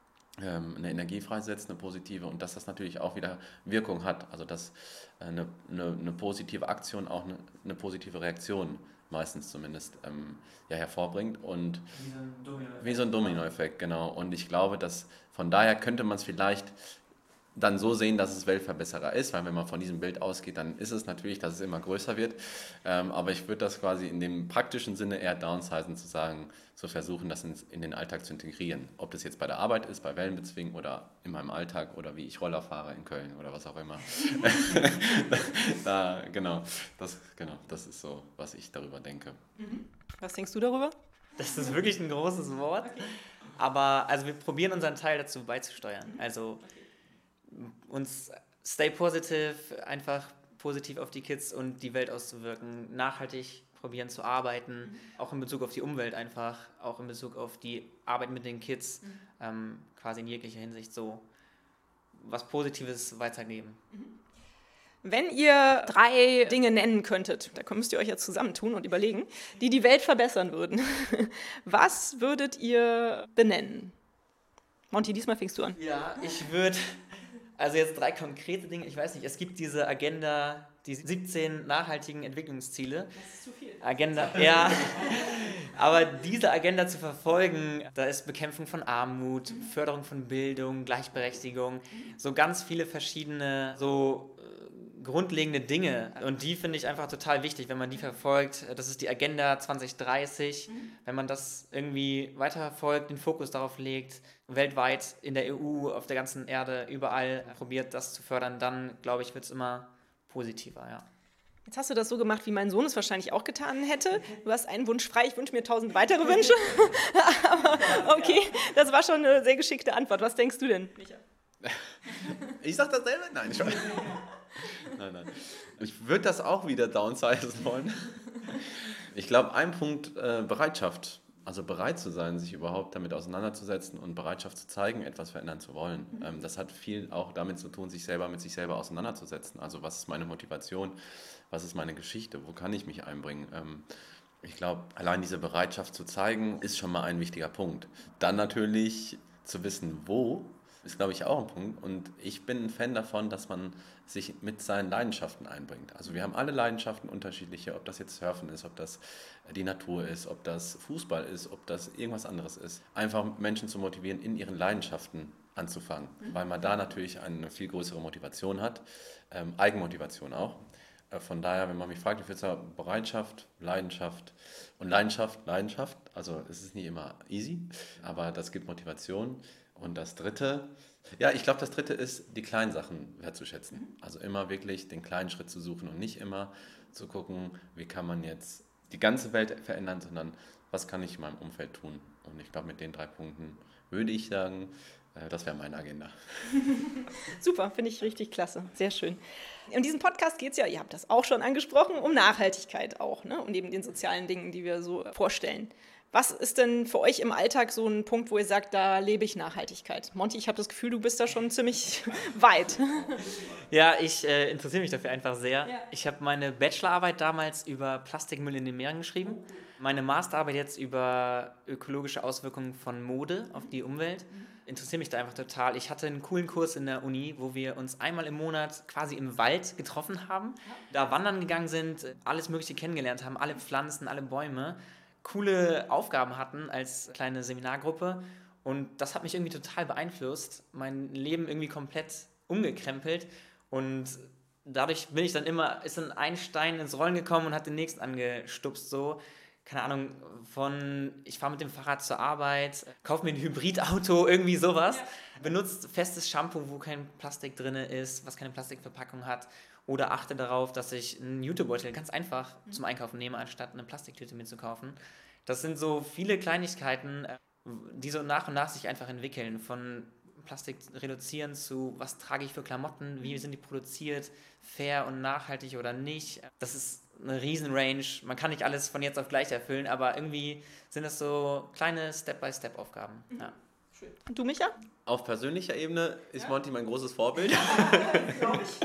eine Energie freisetzt, eine positive und dass das natürlich auch wieder Wirkung hat, also dass eine, eine, eine positive Aktion auch eine, eine positive Reaktion meistens zumindest ähm, ja, hervorbringt und wie so ein Dominoeffekt, wie so ein Dominoeffekt, genau. Und ich glaube, dass von daher könnte man es vielleicht dann so sehen, dass es Weltverbesserer ist, weil wenn man von diesem Bild ausgeht, dann ist es natürlich, dass es immer größer wird, ähm, aber ich würde das quasi in dem praktischen Sinne eher downsizen, zu sagen, zu versuchen, das in, in den Alltag zu integrieren, ob das jetzt bei der Arbeit ist, bei Wellenbezwingen oder in meinem Alltag oder wie ich Roller fahre in Köln oder was auch immer. da, genau, das, genau, das ist so, was ich darüber denke. Was denkst du darüber? Das ist wirklich ein großes Wort, okay. Aber also wir probieren unseren Teil dazu beizusteuern, also uns stay positive, einfach positiv auf die Kids und die Welt auszuwirken, nachhaltig probieren zu arbeiten, auch in Bezug auf die Umwelt einfach, auch in Bezug auf die Arbeit mit den Kids, mhm. ähm, quasi in jeglicher Hinsicht so was Positives weitergeben. Wenn ihr drei Dinge nennen könntet, da müsst ihr euch jetzt zusammentun und überlegen, die die Welt verbessern würden, was würdet ihr benennen? Monty, diesmal fängst du an. Ja, ich würde, also jetzt drei konkrete Dinge, ich weiß nicht, es gibt diese Agenda, die siebzehn nachhaltigen Entwicklungsziele. Das ist zu viel. Agenda, ja, aber diese Agenda zu verfolgen, da ist Bekämpfung von Armut, Förderung von Bildung, Gleichberechtigung, so ganz viele verschiedene, so grundlegende Dinge und die finde ich einfach total wichtig, wenn man die verfolgt. Das ist die Agenda zwanzig dreißig. Mhm. Wenn man das irgendwie weiterverfolgt, den Fokus darauf legt, weltweit, in der E U, auf der ganzen Erde, überall probiert, das zu fördern, dann, glaube ich, wird es immer positiver, ja. Jetzt hast du das so gemacht, wie mein Sohn es wahrscheinlich auch getan hätte. Du hast einen Wunsch frei, ich wünsche mir tausend weitere Wünsche. Aber okay, das war schon eine sehr geschickte Antwort. Was denkst du denn, Micha? Ich sag dasselbe? Nein, ich weiß. Nein, nein. Ich würde das auch wieder downsizen wollen. Ich glaube, ein Punkt, äh, Bereitschaft. Also bereit zu sein, sich überhaupt damit auseinanderzusetzen und Bereitschaft zu zeigen, etwas verändern zu wollen. Mhm. Ähm, das hat viel auch damit zu tun, sich selber mit sich selber auseinanderzusetzen. Also was ist meine Motivation? Was ist meine Geschichte? Wo kann ich mich einbringen? Ähm, ich glaube, allein diese Bereitschaft zu zeigen, ist schon mal ein wichtiger Punkt. Dann natürlich zu wissen, wo, ist, glaube ich, auch ein Punkt. Und ich bin ein Fan davon, dass man sich mit seinen Leidenschaften einbringt. Also wir haben alle Leidenschaften unterschiedliche, ob das jetzt Surfen ist, ob das die Natur ist, ob das Fußball ist, ob das irgendwas anderes ist. Einfach Menschen zu motivieren, in ihren Leidenschaften anzufangen, mhm. weil man da natürlich eine viel größere Motivation hat, ähm, Eigenmotivation auch. Äh, von daher, wenn man mich fragt, ich würde sagen, Bereitschaft, Leidenschaft und Leidenschaft, Leidenschaft. Also es ist nicht immer easy, aber das gibt Motivation. Und das Dritte, ja, ich glaube, das Dritte ist, die kleinen Sachen wertzuschätzen. Also immer wirklich den kleinen Schritt zu suchen und nicht immer zu gucken, wie kann man jetzt die ganze Welt verändern, sondern was kann ich in meinem Umfeld tun. Und ich glaube, mit den drei Punkten würde ich sagen, das wäre meine Agenda. Super, finde ich richtig klasse, sehr schön. In diesem Podcast geht es ja, ihr habt das auch schon angesprochen, um Nachhaltigkeit auch, ne? Und neben den sozialen Dingen, die wir so vorstellen. Was ist denn für euch im Alltag so ein Punkt, wo ihr sagt, da lebe ich Nachhaltigkeit? Monty, ich habe das Gefühl, du bist da schon ziemlich weit. Ja, ich äh, interessiere mich dafür einfach sehr. Ja. Ich habe meine Bachelorarbeit damals über Plastikmüll in den Meeren geschrieben, meine Masterarbeit jetzt über ökologische Auswirkungen von Mode auf die Umwelt. Interessiere mich da einfach total. Ich hatte einen coolen Kurs in der Uni, wo wir uns einmal im Monat quasi im Wald getroffen haben, da wandern gegangen sind, alles Mögliche kennengelernt haben, alle Pflanzen, alle Bäume, coole Aufgaben hatten als kleine Seminargruppe und das hat mich irgendwie total beeinflusst, mein Leben irgendwie komplett umgekrempelt und dadurch bin ich dann immer, ist dann ein Stein ins Rollen gekommen und hat den nächsten angestupst, so, keine Ahnung, von ich fahre mit dem Fahrrad zur Arbeit, kaufe mir ein Hybridauto, irgendwie sowas, ja. Benutzt festes Shampoo, wo kein Plastik drin ist, was keine Plastikverpackung hat. Oder achte darauf, dass ich einen Jutebeutel ganz einfach zum Einkaufen nehme, anstatt eine Plastiktüte mitzukaufen. Das sind so viele Kleinigkeiten, die so nach und nach sich einfach entwickeln. Von Plastik reduzieren zu, was trage ich für Klamotten, wie sind die produziert, fair und nachhaltig oder nicht. Das ist eine Riesenrange. Man kann nicht alles von jetzt auf gleich erfüllen, aber irgendwie sind das so kleine Step-by-Step-Aufgaben. Ja. Und du, Micha? Auf persönlicher Ebene ist ja. Monty mein großes Vorbild. Glaube ich.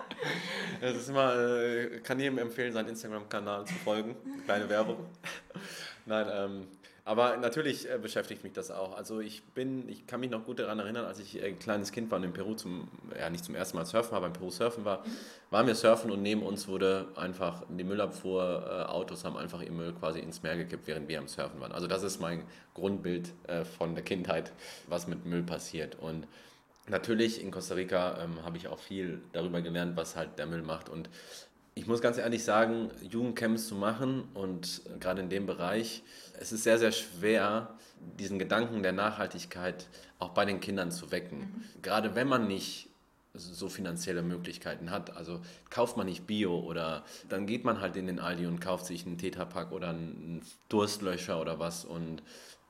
Das ist immer, äh, kann jedem empfehlen, seinen Instagram-Kanal zu folgen. Kleine Werbung. Nein, ähm, aber natürlich äh, beschäftigt mich das auch. Also ich bin, ich kann mich noch gut daran erinnern, als ich ein kleines Kind war und in Peru zum, ja nicht zum ersten Mal surfen, aber in Peru surfen war, waren wir surfen und neben uns wurde einfach die Müllabfuhr, äh, Autos haben einfach ihr Müll quasi ins Meer gekippt, während wir am Surfen waren. Also das ist mein Grundbild äh, von der Kindheit, was mit Müll passiert. Und natürlich in Costa Rica ähm, habe ich auch viel darüber gelernt, was halt der Müll macht. Und ich muss ganz ehrlich sagen, Jugendcamps zu machen und äh, gerade in dem Bereich, es ist sehr, sehr schwer, diesen Gedanken der Nachhaltigkeit auch bei den Kindern zu wecken. Mhm. Gerade wenn man nicht so finanzielle Möglichkeiten hat. Also kauft man nicht Bio oder dann geht man halt in den Aldi und kauft sich einen Tetrapack oder einen Durstlöscher oder was und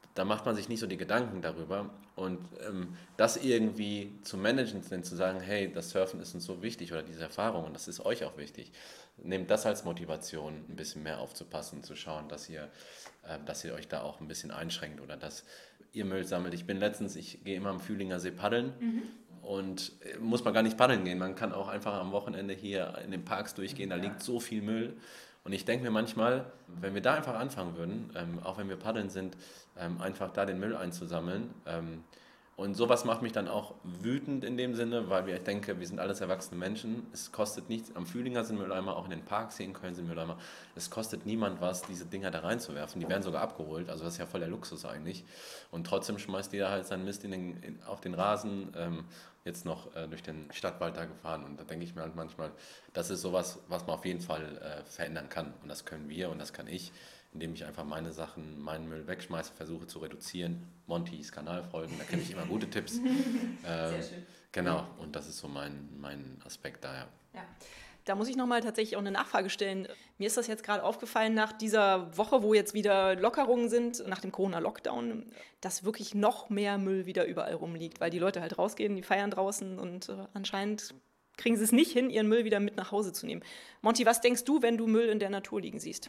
da macht man sich nicht so die Gedanken darüber. Und ähm, das irgendwie zu managen, denn zu sagen, hey, das Surfen ist uns so wichtig oder diese Erfahrung und das ist euch auch wichtig. Nehmt das als Motivation, ein bisschen mehr aufzupassen, zu schauen, dass ihr, äh, dass ihr euch da auch ein bisschen einschränkt oder dass ihr Müll sammelt. Ich bin letztens, ich gehe immer am Fühlinger See paddeln. Mhm. Und muss man gar nicht paddeln gehen, man kann auch einfach am Wochenende hier in den Parks durchgehen, da liegt so viel Müll. Und ich denke mir manchmal, wenn wir da einfach anfangen würden, ähm, auch wenn wir paddeln sind, ähm, einfach da den Müll einzusammeln. Ähm, und sowas macht mich dann auch wütend in dem Sinne, weil wir, ich denke, wir sind alles erwachsene Menschen. Es kostet nichts, am Fühlinger sind Mülleimer, auch in den Parks hier in Köln sind Mülleimer. Es kostet niemand was, diese Dinger da reinzuwerfen. Die werden sogar abgeholt, also das ist ja voll der Luxus eigentlich. Und trotzdem schmeißt jeder halt seinen Mist in den, in, auf den Rasen. Ähm, jetzt noch äh, durch den Stadtwald da gefahren und da denke ich mir halt manchmal, das ist sowas, was man auf jeden Fall äh, verändern kann und das können wir und das kann ich, indem ich einfach meine Sachen, meinen Müll wegschmeiße, versuche zu reduzieren, Montys Kanal folgen, da kenne ich immer gute Tipps. ähm, Sehr schön. Genau, und das ist so mein, mein Aspekt daher. Ja. Da muss ich nochmal tatsächlich auch eine Nachfrage stellen. Mir ist das jetzt gerade aufgefallen nach dieser Woche, wo jetzt wieder Lockerungen sind, nach dem Corona-Lockdown, dass wirklich noch mehr Müll wieder überall rumliegt, weil die Leute halt rausgehen, die feiern draußen und äh, anscheinend kriegen sie es nicht hin, ihren Müll wieder mit nach Hause zu nehmen. Monty, was denkst du, wenn du Müll in der Natur liegen siehst?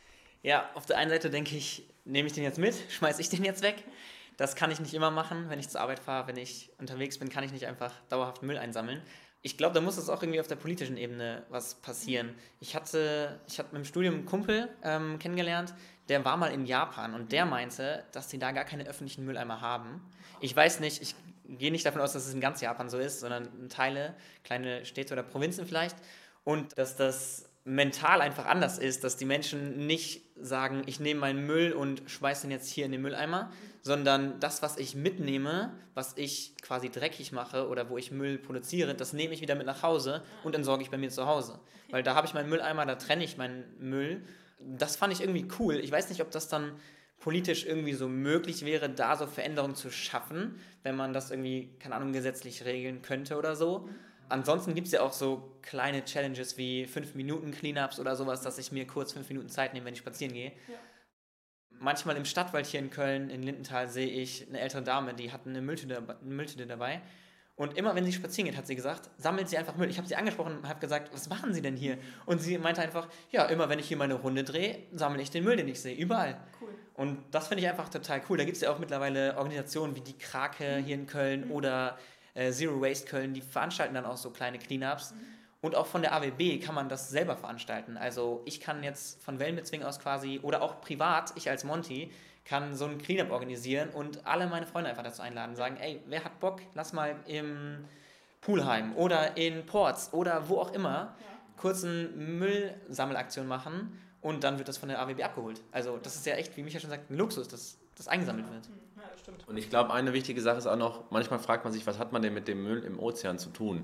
Ja, auf der einen Seite denke ich, nehme ich den jetzt mit, schmeiße ich den jetzt weg. Das kann ich nicht immer machen, wenn ich zur Arbeit fahre, wenn ich unterwegs bin, kann ich nicht einfach dauerhaft Müll einsammeln. Ich glaube, da muss es auch irgendwie auf der politischen Ebene was passieren. Ich hatte, ich hatte mit dem Studium einen Kumpel ähm, kennengelernt, der war mal in Japan und der meinte, dass sie da gar keine öffentlichen Mülleimer haben. Ich weiß nicht, ich gehe nicht davon aus, dass es in ganz Japan so ist, sondern in Teile, kleine Städte oder Provinzen vielleicht. Und dass das mental einfach anders ist, dass die Menschen nicht sagen, ich nehme meinen Müll und schmeiße ihn jetzt hier in den Mülleimer, sondern das, was ich mitnehme, was ich quasi dreckig mache oder wo ich Müll produziere, das nehme ich wieder mit nach Hause und entsorge ich bei mir zu Hause. Weil da habe ich meinen Mülleimer, da trenne ich meinen Müll. Das fand ich irgendwie cool. Ich weiß nicht, ob das dann politisch irgendwie so möglich wäre, da so Veränderungen zu schaffen, wenn man das irgendwie, keine Ahnung, gesetzlich regeln könnte oder so. Ansonsten gibt es ja auch so kleine Challenges wie fünf Minuten Cleanups oder sowas, dass ich mir kurz fünf Minuten Zeit nehme, wenn ich spazieren gehe. Ja. Manchmal im Stadtwald hier in Köln, in Lindenthal, sehe ich eine ältere Dame, die hat eine Mülltüte, eine Mülltüte dabei. Und immer, wenn sie spazieren geht, hat sie gesagt, sammelt sie einfach Müll. Ich habe sie angesprochen und habe gesagt, was machen Sie denn hier? Und sie meinte einfach, ja, immer wenn ich hier meine Runde drehe, sammle ich den Müll, den ich sehe, überall. Cool. Und das finde ich einfach total cool. Da gibt es ja auch mittlerweile Organisationen wie die Krake hier in Köln mhm. oder äh, Zero Waste Köln, die veranstalten dann auch so kleine Cleanups. Mhm. Und auch von der A W B kann man das selber veranstalten. Also ich kann jetzt von Wellenbezwingen aus quasi, oder auch privat, ich als Monty, kann so ein Cleanup organisieren und alle meine Freunde einfach dazu einladen, sagen, ey, wer hat Bock, lass mal im Poolheim oder in Ports oder wo auch immer ja. kurz eine Müllsammelaktion machen und dann wird das von der A W B abgeholt. Also das ist ja echt, wie Micha schon sagt, ein Luxus, dass das eingesammelt wird. Ja, das stimmt. Und ich glaube, eine wichtige Sache ist auch noch, manchmal fragt man sich, was hat man denn mit dem Müll im Ozean zu tun?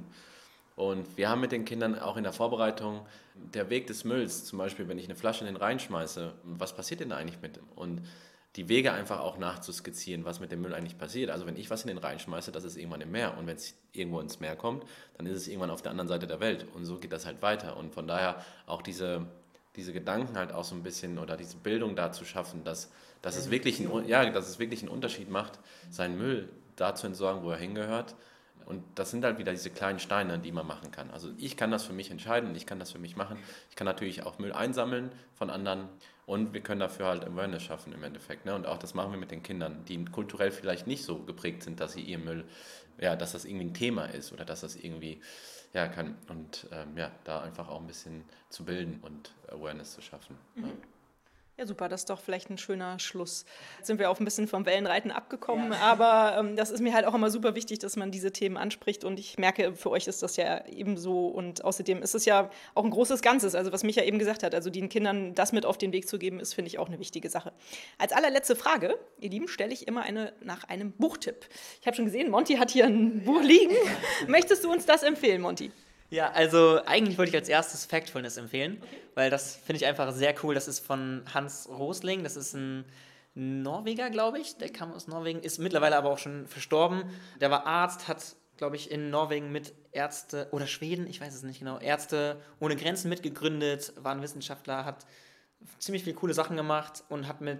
Und wir haben mit den Kindern auch in der Vorbereitung, der Weg des Mülls, zum Beispiel, wenn ich eine Flasche in den Rhein schmeiße, was passiert denn da eigentlich mit dem? Und die Wege einfach auch nachzuskizzieren, was mit dem Müll eigentlich passiert. Also wenn ich was in den Rhein schmeiße, das ist irgendwann im Meer. Und wenn es irgendwo ins Meer kommt, dann ist es irgendwann auf der anderen Seite der Welt. Und so geht das halt weiter. Und von daher auch diese, diese Gedanken halt auch so ein bisschen oder diese Bildung da zu schaffen, dass, dass, es wirklich ein, ja, dass es wirklich einen Unterschied macht, seinen Müll da zu entsorgen, wo er hingehört. Und das sind halt wieder diese kleinen Steine, die man machen kann. Also ich kann das für mich entscheiden, ich kann das für mich machen. Ich kann natürlich auch Müll einsammeln von anderen und wir können dafür halt Awareness schaffen im Endeffekt. Ne? Und auch das machen wir mit den Kindern, die kulturell vielleicht nicht so geprägt sind, dass sie ihr Müll, ja, dass das irgendwie ein Thema ist oder dass das irgendwie, ja, kann. Und ähm, ja, da einfach auch ein bisschen zu bilden und Awareness zu schaffen. Mhm. Ja. Ja, super, das ist doch vielleicht ein schöner Schluss. Jetzt sind wir auch ein bisschen vom Wellenreiten abgekommen, ja. aber ähm, das ist mir halt auch immer super wichtig, dass man diese Themen anspricht und ich merke, für euch ist das ja ebenso und außerdem ist es ja auch ein großes Ganzes, also was Micha eben gesagt hat, also den Kindern das mit auf den Weg zu geben, ist, finde ich, auch eine wichtige Sache. Als allerletzte Frage, ihr Lieben, stelle ich immer eine nach einem Buchtipp. Ich habe schon gesehen, Monty hat hier ein Buch liegen. Möchtest du uns das empfehlen, Monty? Ja, also eigentlich wollte ich als erstes Factfulness empfehlen, okay. weil das finde ich einfach sehr cool. Das ist von Hans Rosling, das ist ein Norweger, glaube ich, der kam aus Norwegen, ist mittlerweile aber auch schon verstorben. Der war Arzt, hat, glaube ich, in Norwegen mit Ärzte, oder Schweden, ich weiß es nicht genau, Ärzte ohne Grenzen mitgegründet, war ein Wissenschaftler, hat ziemlich viele coole Sachen gemacht und hat mit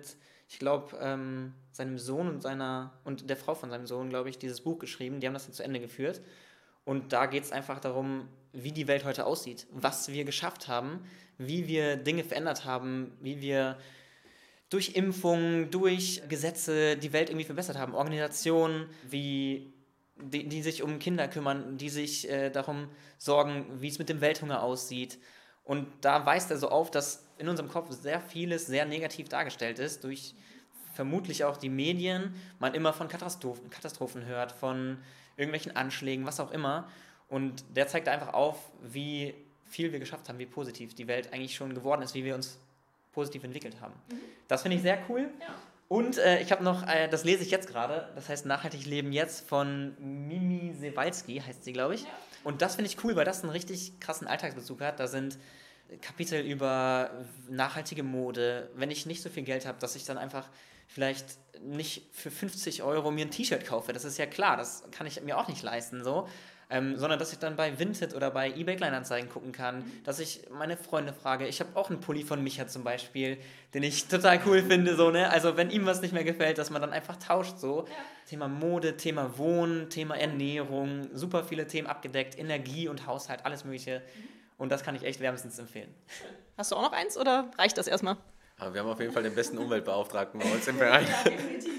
ich glaube, ähm, seinem Sohn und seiner und der Frau von seinem Sohn, glaube ich, dieses Buch geschrieben. Die haben das dann zu Ende geführt. Und da geht es einfach darum, wie die Welt heute aussieht, was wir geschafft haben, wie wir Dinge verändert haben, wie wir durch Impfungen, durch Gesetze die Welt irgendwie verbessert haben. Organisationen, wie, die, die sich um Kinder kümmern, die sich äh, darum sorgen, wie es mit dem Welthunger aussieht. Und da weist er so auf, dass in unserem Kopf sehr vieles sehr negativ dargestellt ist, durch vermutlich auch die Medien, man immer von Katastrophen, Katastrophen hört, von irgendwelchen Anschlägen, was auch immer. Und der zeigt einfach auf, wie viel wir geschafft haben, wie positiv die Welt eigentlich schon geworden ist, wie wir uns positiv entwickelt haben. Mhm. Das finde ich sehr cool. Ja. Und äh, ich habe noch, äh, das lese ich jetzt gerade, das heißt Nachhaltig leben jetzt von Mimi Sewalski, heißt sie, glaube ich. Ja. Und das finde ich cool, weil das einen richtig krassen Alltagsbezug hat. Da sind Kapitel über nachhaltige Mode, wenn ich nicht so viel Geld habe, dass ich dann einfach vielleicht nicht für fünfzig Euro mir ein T-Shirt kaufe. Das ist ja klar, das kann ich mir auch nicht leisten, so. Ähm, sondern dass ich dann bei Vinted oder bei eBay Kleinanzeigen gucken kann, mhm. dass ich meine Freunde frage. Ich habe auch einen Pulli von Micha zum Beispiel, den ich total cool finde, so, ne? Also wenn ihm was nicht mehr gefällt, dass man dann einfach tauscht, so. Ja. Thema Mode, Thema Wohnen, Thema Ernährung, super viele Themen abgedeckt, Energie und Haushalt, alles mögliche. Mhm. Und das kann ich echt wärmstens empfehlen. Hast du auch noch eins oder reicht das erstmal? Aber wir haben auf jeden Fall den besten Umweltbeauftragten bei uns im Verein. Ja, definitiv.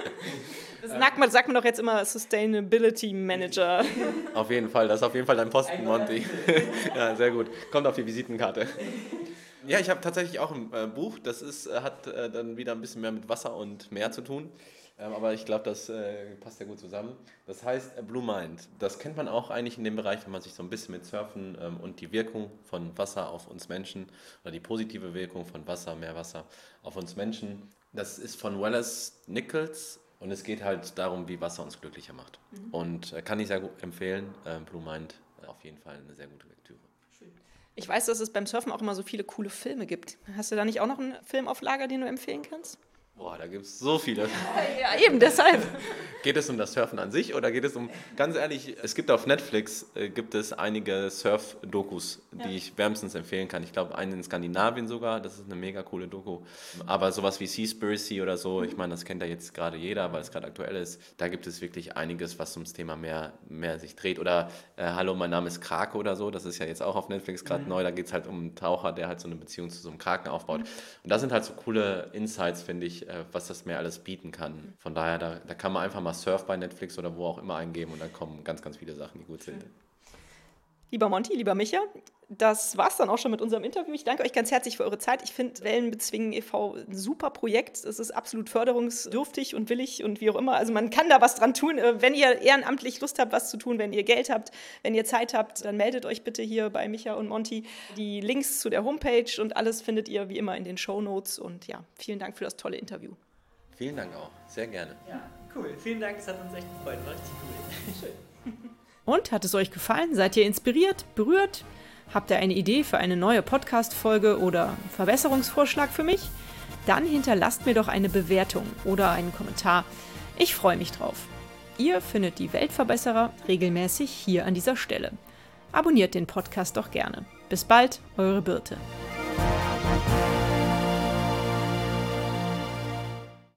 Das sagt man, sagt man doch jetzt immer Sustainability Manager. Auf jeden Fall, das ist auf jeden Fall dein Posten, Monty. Ja, sehr gut. Kommt auf die Visitenkarte. Ja, ich habe tatsächlich auch ein äh, Buch, das ist, äh, hat äh, dann wieder ein bisschen mehr mit Wasser und Meer zu tun. Ähm, aber ich glaube, das äh, passt ja gut zusammen. Das heißt äh, Blue Mind. Das kennt man auch eigentlich in dem Bereich, wenn man sich so ein bisschen mit Surfen ähm, und die Wirkung von Wasser auf uns Menschen oder die positive Wirkung von Wasser, Meerwasser auf uns Menschen. Das ist von Wallace Nichols und es geht halt darum, wie Wasser uns glücklicher macht. Mhm. Und äh, kann ich sehr gut empfehlen. Äh, Blue Mind, äh, auf jeden Fall eine sehr gute Lektüre. Ich weiß, dass es beim Surfen auch immer so viele coole Filme gibt. Hast du da nicht auch noch einen Film auf Lager, den du empfehlen kannst? Boah, da gibt es so viele. Ja, eben, deshalb. Geht es um das Surfen an sich oder geht es um, ganz ehrlich, es gibt auf Netflix, äh, gibt es einige Surf-Dokus, die ja. ich wärmstens empfehlen kann. Ich glaube, einen in Skandinavien sogar, das ist eine mega coole Doku. Aber sowas wie Seaspiracy oder so, mhm. ich meine, das kennt ja jetzt gerade jeder, weil es gerade aktuell ist. Da gibt es wirklich einiges, was ums Thema Meer, Meer sich dreht. Oder äh, Hallo, mein Name ist Krake oder so, das ist ja jetzt auch auf Netflix gerade mhm. neu. Da geht es halt um einen Taucher, der halt so eine Beziehung zu so einem Kraken aufbaut. Mhm. Und das sind halt so coole Insights, finde ich, was das Meer alles bieten kann. Von daher, da, da kann man einfach mal Surf bei Netflix oder wo auch immer eingeben und dann kommen ganz, ganz viele Sachen, die gut sind. Lieber Monty, lieber Micha, das war's dann auch schon mit unserem Interview. Ich danke euch ganz herzlich für eure Zeit. Ich finde Wellen bezwingen e V ein super Projekt. Es ist absolut förderungsdürftig und willig und wie auch immer. Also man kann da was dran tun. Wenn ihr ehrenamtlich Lust habt, was zu tun, wenn ihr Geld habt, wenn ihr Zeit habt, dann meldet euch bitte hier bei Micha und Monty. Die Links zu der Homepage und alles findet ihr wie immer in den Shownotes. Und ja, vielen Dank für das tolle Interview. Vielen Dank auch. Sehr gerne. Ja, cool. Vielen Dank. Es hat uns echt gefreut. War richtig cool. Schön. Und, hat es euch gefallen? Seid ihr inspiriert, berührt? Habt ihr eine Idee für eine neue Podcast-Folge oder Verbesserungsvorschlag für mich? Dann hinterlasst mir doch eine Bewertung oder einen Kommentar. Ich freue mich drauf. Ihr findet die Weltverbesserer regelmäßig hier an dieser Stelle. Abonniert den Podcast doch gerne. Bis bald, eure Birte.